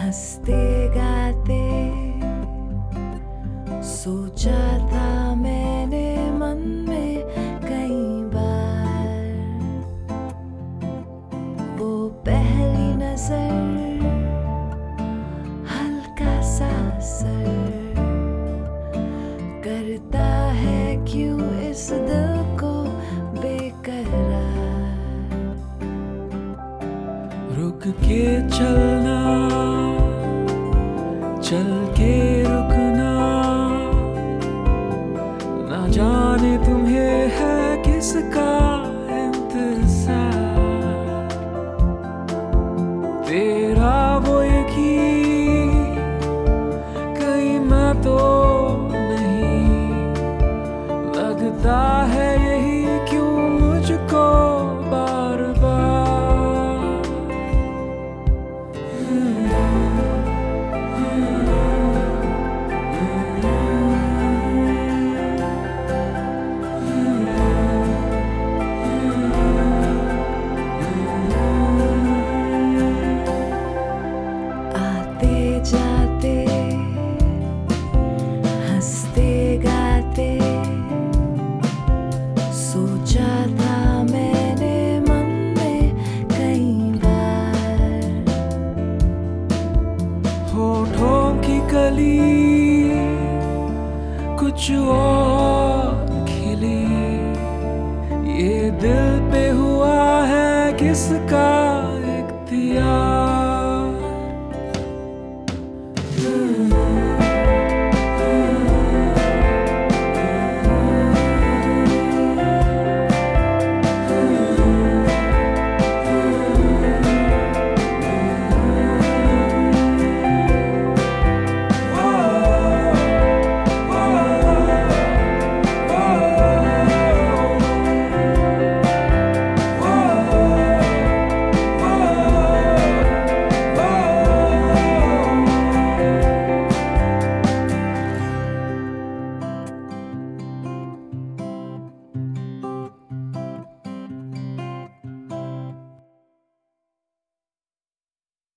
हंसते गाते सोचा था मैंने मन में कई बार, वो पहली नजर हल्का सा असर करता है क्यों इस दिल को बेकरार। रुक के चलना, चल के रुकना, ना जाने तुम्हें है किसका इंतजार। तेरा वो यकीन कहीं मैं तो नहीं, लगता है यही क्यों मुझको बार बार। आते जाते हंसते गाते सोचा था मैंने मन में कई बार, होठों की कली कुछ और खिली, ये दिल पे हुआ है किसका इख्तियार।